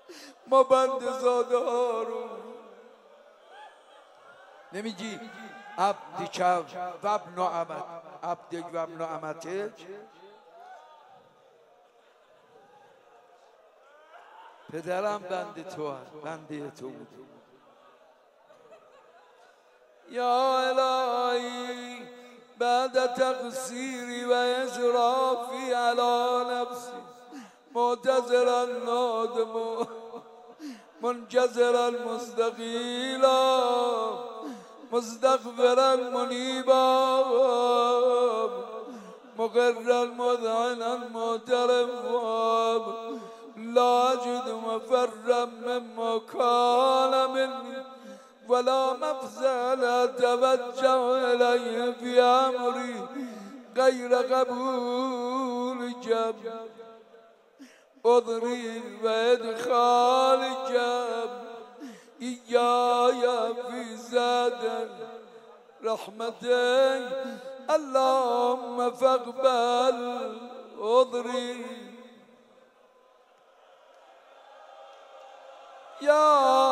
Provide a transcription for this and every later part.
ما بند زاده ها رو نمیگی عبدک و ابن امت عبدک و ابن امتک؟ پدرم بند تو هست، بنده تو بود. یا الهی بعد تقصیری و اسرافی علی نفسی معتذرا نادما منجزرا مستقیلا مستغفرا منیبا مقرا مذعنا معترفا لا اجد مفرا مما كان مني ولا مفزع لا توجه اليه في امري غير قبولك عذري وادخالك اياي في زاد رحمتي اللهم فاقبل عذري يا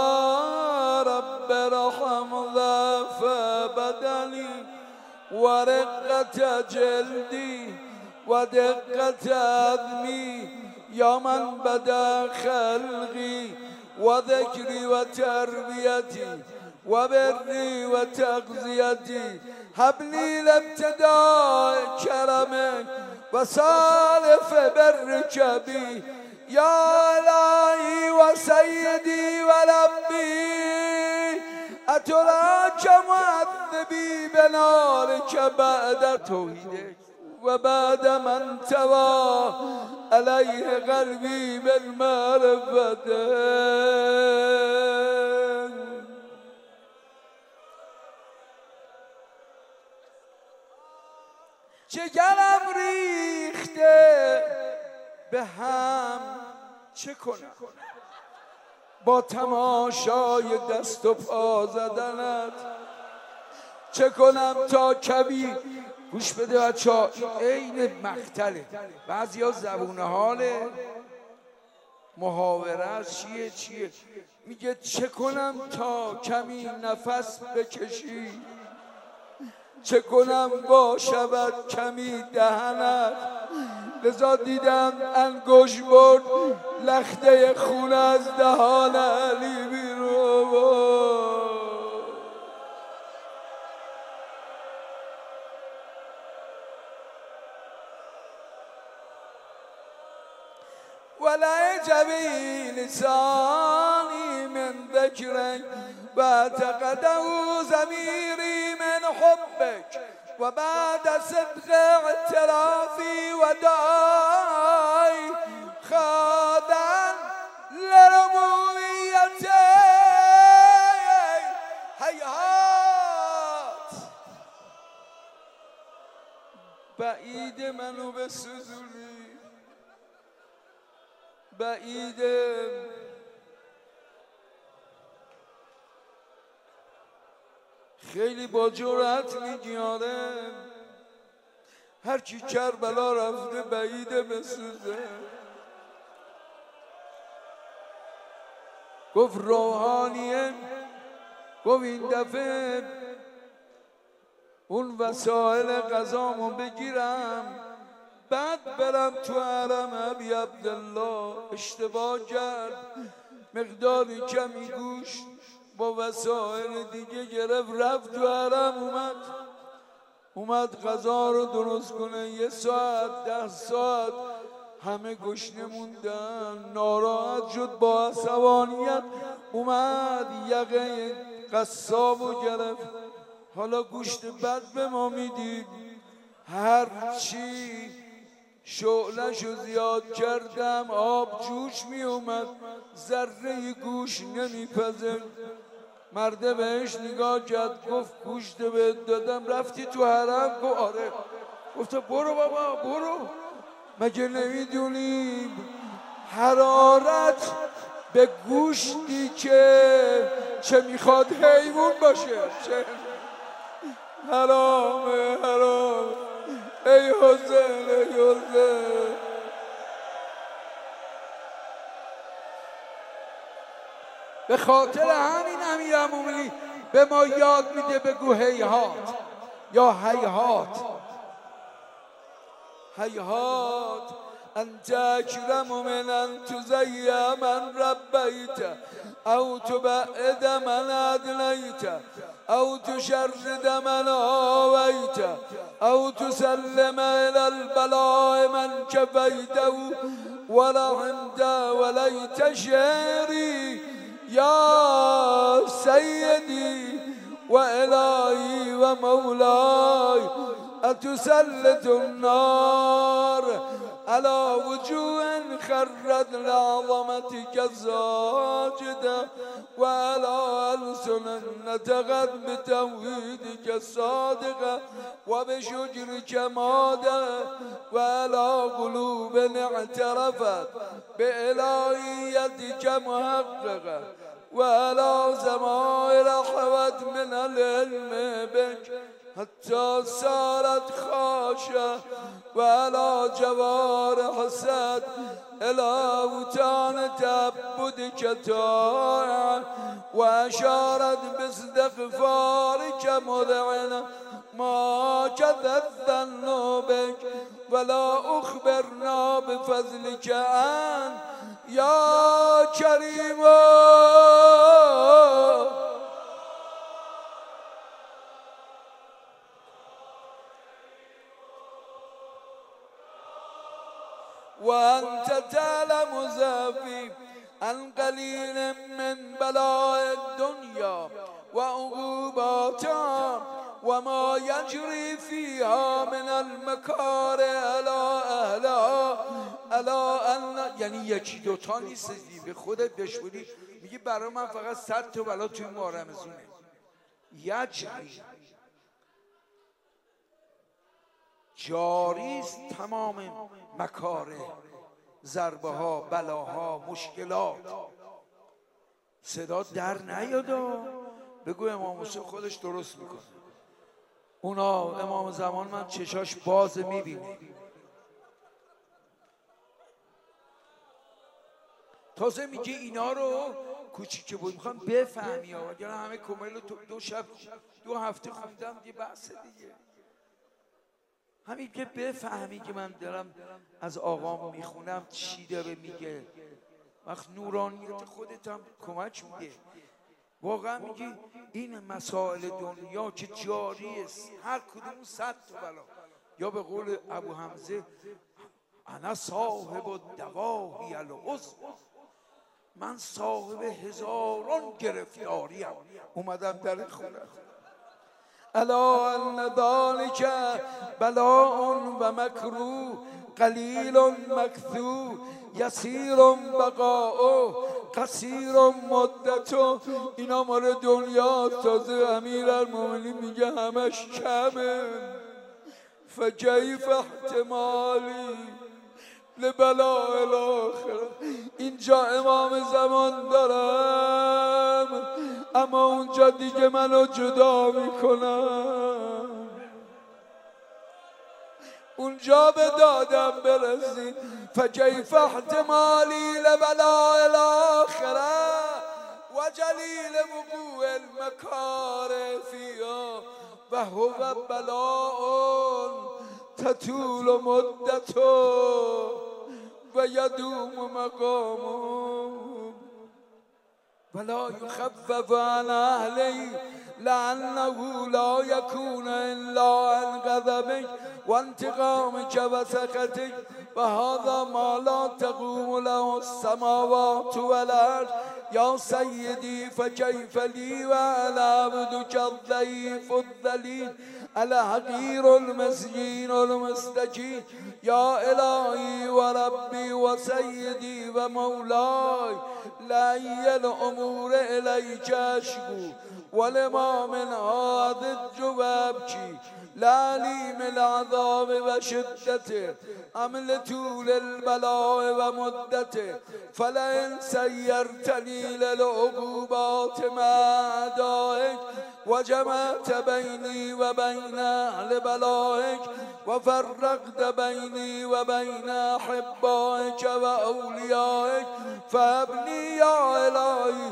رب ارحم ضعف بدني ورقة جلدي ودقة عظمي يا من بدا خلقي وذكري وتربيتي وبري وتغذيتي هب لي لابتداء كرمك وسالف برك بي يا إلهي وسيدي وربي أتراك معذبي بنارك بعد توحيدك وبعد من توى عليه قلبي بالمعرفة جگرم ریخته به هم چه کنم با تماشای دست و پا زدنت؟ چه کنم تا کبی گوش بده بچه‌ها، عین مقتله. بعضیا زبون حاله محاوره است چیه میگه چه کنم تا کمی نفس بکشی، چه کنم با شود کمی دهنت. لذا دیدم انگوش برد لخته خون از دهان علی بیرون. ولعجبی لسانی من ذکرک و اعتقده ضمیری من حبک و بعد صدق اعترافی و دعای خاضعا لربوبیت هیهات. بعید منو بسوزونی، بعیدم خیلی با جرأت میگی آره، هرچی کربلا رفته بعیده بسوزه. گفت روحانیه، گفت این دفعه اون وسایل غذامو بگیرم بعد برم تو حرم ابی عبدالله. اشتباه کرد، مقداری کمی گوشت با وسایل دیگه گرفت رفت تو حرم. اومد غذا رو درست کنه. 1 ساعت 10 ساعت همه گشنه موندن. ناراحت شد با عصبانیت اومد یقه قصابو گرفت. حالا گوشت بد به ما میدید، هرچی شعله‌شو زیاد کردم آب جوش می اومد، ذره گوش نمیپزه. مرده بهش نگاه کرد گفت گوشت بهت دادم رفتی تو حرم؟ گفت آره. گفت برو بابا برو، مگه نمیدونی حرارت به گوشتی که چه میخواد حیوان باشه؟ چه حرامه حرام. ای حسین ای حسین به خاطر همین امیرالمومنین به ما یاد میده بگو هیهات یا هیهات. هیهات انت اکرم من ان تزیع من ربیت او تبعد من ادنیت او تشرد من آویت او تسلم الى البلاء من کفیته ورحمت ولیت شعری یا سیدی و الهی و مولاي أتسلط النار على وجوه خرت لعظمتك ساجدة وعلى ألسن نطقت بتوحيدك الصادقة وبشجرك مادة وعلى قلوب اعترفت بإلهيتك محققة وعلى ضمائر حوت من العلم بك حتى صارت خاشعة وعلى جوارح سد إلى أوتان تعبدك طائعة وأشارت باستغفارك مذعنة ما كذب الظن بك ولا أخبرنا بفضلك أن يا كريم. وأنت تعلم زافي عن قليل من بلاء الدنيا وعقوباتها وما يجري فيها من المكاره على أهلها ألا أن یعنی یکی دوتا نیست، به خودت بشوری میگی برای من فقط 100 تا بلا توی ماه رمضونه. یجری جاریست تمام مکاره، ضربه ها، بلاها، مشکلات. صدا در نیادا بگو امام حسین خودش درست میکنه. اونا امام زمان من چشاش باز میبینه. تازه میگه اینا رو کوچیکه بود میخوام بفهمی ها، وگرنه همه کمیل رو 2 هفته خوندم دیگه بحث دیگه. همین که بفهمی که من دارم از آقام میخونم چی داره میگه. وقت نورانیت خودت هم کمک میده. واقعا میگی این مسائل دنیا که جاری است، هر کدوم 100 تا بلا. یا به قول ابو حمزه انا صاحب الدواهی العظمی، من صاحب هزاران گرفتاریم. اومدم در خونه الا ان ذلك بلاء و مکروه قلیل مکثو یسیر بقاء قصیر مدت. اینا مال دنیا. تازه امیرالمومنین میگه همش کمه. فکیف احتمالی لبلاء الاخره. اینجا امام زمان دارم اما اونجا دیگه منو جدا میکنم. اونجا به دادم برسید. فکیف احتمالی لبلاء الاخره و جلیل وقوع المکاره فیها و هو بلاء تطول مدته و یدوم مقامه ولا يخفف عن أهله لأنه لا يكون إلا عن غضبك وانتقامك وسخطك وهذا ما لا تقوم له السماوات والأرض. يا سيدي فكيف لي وأنا عبدك الضعيف الذليل الحقير المسكين المستكين. يا إلهي وربي وسيدي ومولاي لأي الأمور إليك أشكو ولما من هذا وأبكي لعليم العذاب وشدته أم لطول البلاء ومدته. فلئن سيرتني للعقوبات مع أعدائك وجمعت بيني وبين أهل بلائك وفرقت بيني وبين أحبائك وأوليائك فهب لي يا إلهي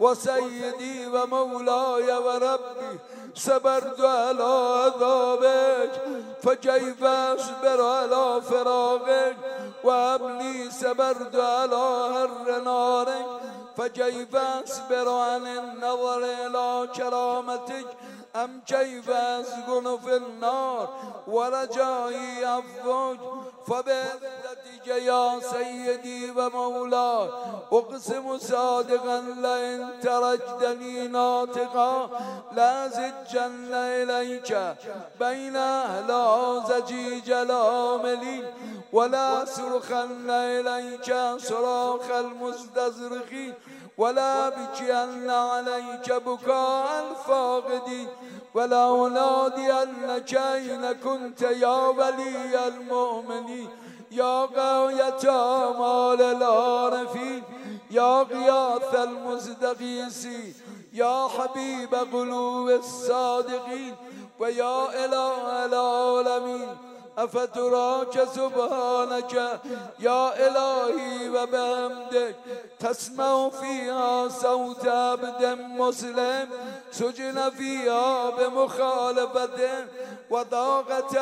وسيدي ومولاي وربي صبرت على عذابك فكيف أصبر على فراقك وأبني صبرت على حر نارك فكيف أصبر عن النظر إلى كرامتك أم كيف أسكن في النار ورجائي عفوك فبعزتك يا سيدي ومولاي أقسم صادقا لئن تركتني ناطقا لأزجن إليك بين أهل زجيج العاملين ولا صرخن إليك صراخ المستزرخين ولا بكين عليك بكاء الفاقدين ولا أنادينك أين كنت يا ولي المؤمنين يا غاية آمال العارفين يا غياث المستغيثين يا حبيب قلوب الصادقين ويا إله العالمين أفتراك سبحانك يا إلهي وبحمدك تسمع فيها صوت عبد مسلم سجن فيها بمخالفته وضاقت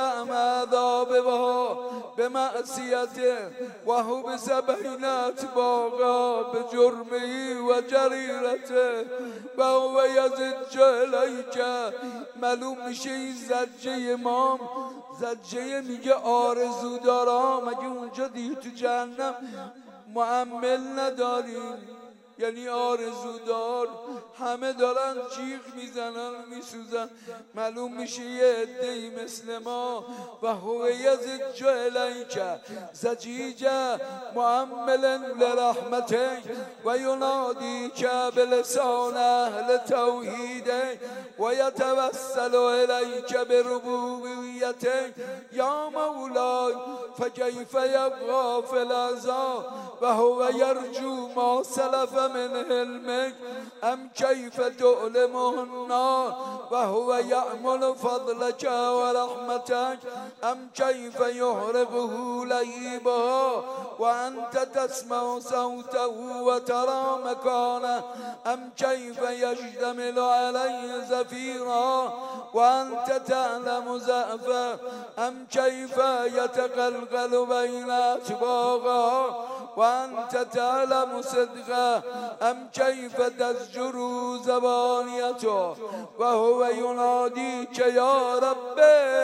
عذابها بمعصيته وحبس بين أتباعه بجرمه وجريرته وهو يزج إليك معلوم میشه زجه امام زجه میگه آرزو دارم اگه اونجا دیگه تو جهنم معمل نداریم یعنی آرزو دار همه دارن جیغ میزنن میسوزن معلوم میشه یه عده‌ای مثل ما و هو یزج الیک زجیجا معملا لرحمتک و ینادیک بلسان اهل توحیدک و یتوسل الیک بربوبیتک یا مولای فکیف یبقی فی العذاب و هو یرجو ما سلف من علمك أم كيف تؤلمه النار وهو يأمل فضلك ورحمتك أم كيف يحرقه لهيبها وأنت تسمع صوته وترى مكانه أم كيف يشتمل عليه زفيرا وأنت تعلم زأفه أم كيف يتقلقل بين أشباقها وأنت تعلم صدقه أم كيف تزجر زبانيته وهو يناديك يا رب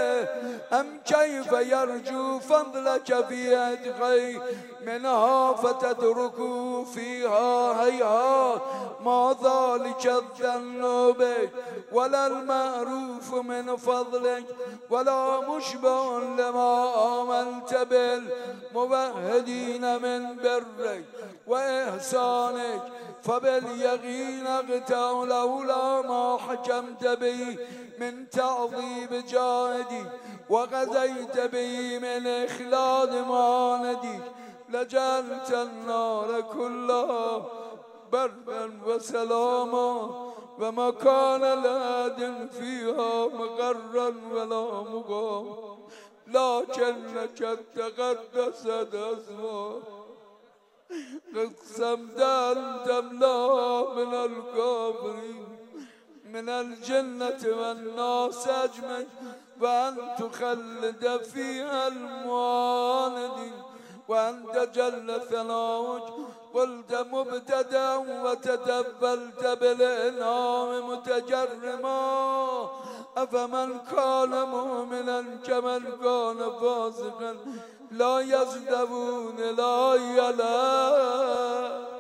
أم كيف يرجو فضلك في عتقي منها فتترك فيها هيهات ما ذلك الظن بك ولا المعروف من فضلك ولا مشبه لما آمنت بالموحدين من برك وإحسانك فباليقين اقطع لولا ما حكمت به من تعظيم جاهدي وغزيت به من إخلاد معاندي لجعلت النار كلها بردا وسلاما وما كان لأحد فيها مقرا ولا مقام لكنك تقدست اسمك قسمت أن تملا من الكافرين من الجنة والناس أجمعين وأن تخلد فيها المعاندين وأنت جل ثناؤك قلت مبتدأ وتدبلت بالإنعام متجرما أفمن كان مؤمنا كمن كان فاسقا لا يزدبون لا يلا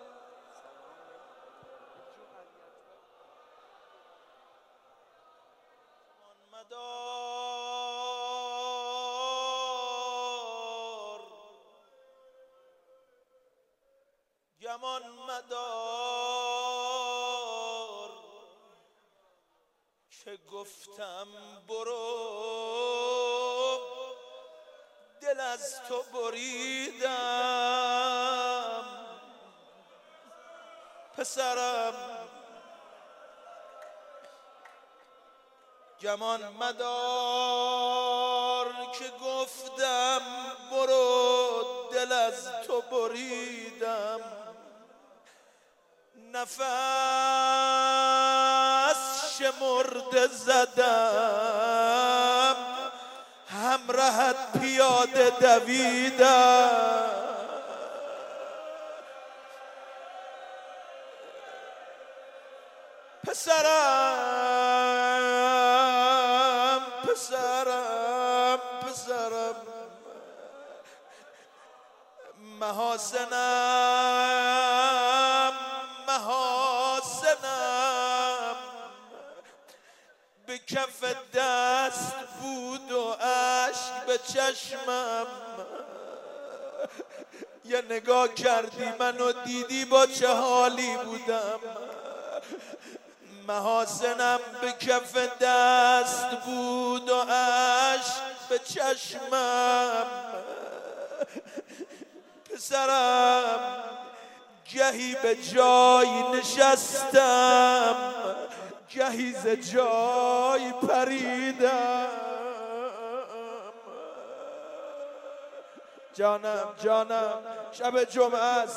گمان مدار که گفتم برو دل از تو بریدم پسرم گمان مدار که گفتم برو دل از تو بریدم نفس شمرده زدم همراهت پیاده دویدم پسرم پسرم پسرم محاسنم محاسنم به کف دست بود و اشک به چشمم یه نگاه کردی منو دیدی با چه حالی بودم محاسنم به کف دست بود و اشک به چشمم پسرم گهی به جای نشستم گهی ز جای پریدم جانم جانم شب جمعه است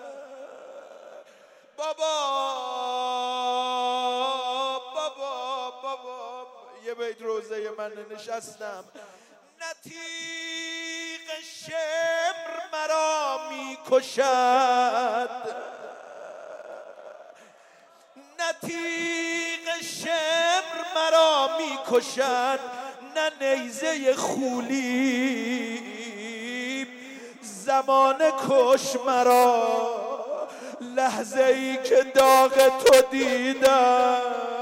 بابا یه بیت روزه من نشستم نتیق شمر مرا می کشد نتیق شمر مرا می کشد نه نیزه خولی زمان کش مرا لحظه ای که داغ تو دیدم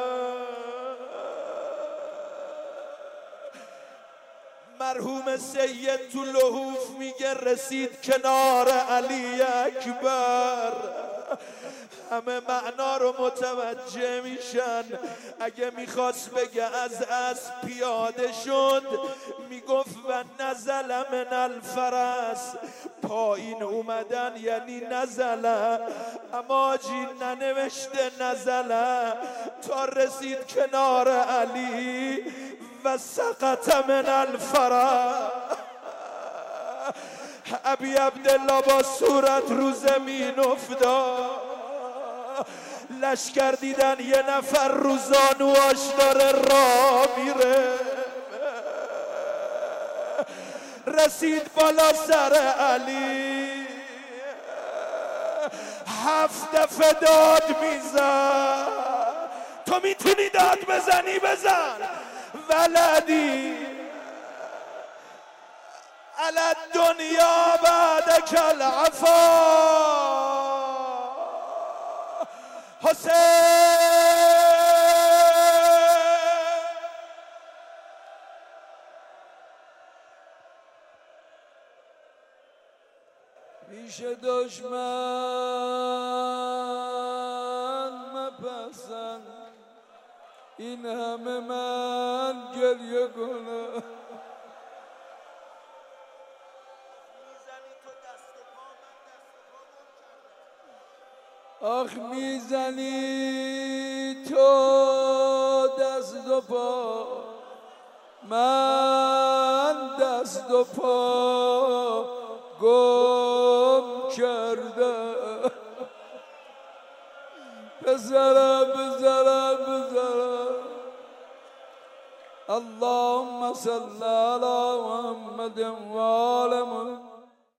مرحوم سید تو لحوف میگه رسید کنار علی اکبر همه معنا رو متوجه میشن اگه میخواست بگه از اسب پیاده شد میگفت و نزل من الفرس پایین اومدن یعنی نزله اما جی ننوشته نزله تا رسید کنار علی و سقط من الفرس ابی عبدالله با صورت رو زمین افتاد لشکر دیدن یه نفر رو زانواش داره راه میره رسید بالا سر علی 7 دفعه داد میزن تو میتونی داد بزنی بزن ولدی علی الدنیا بعدک العفا حسین پیش دشمن مپسند این همه من گریه کنم آخ میزنی تو دست و پا من دست و پا گم کردم پسرم اللهم صل علی محمد و آل محمد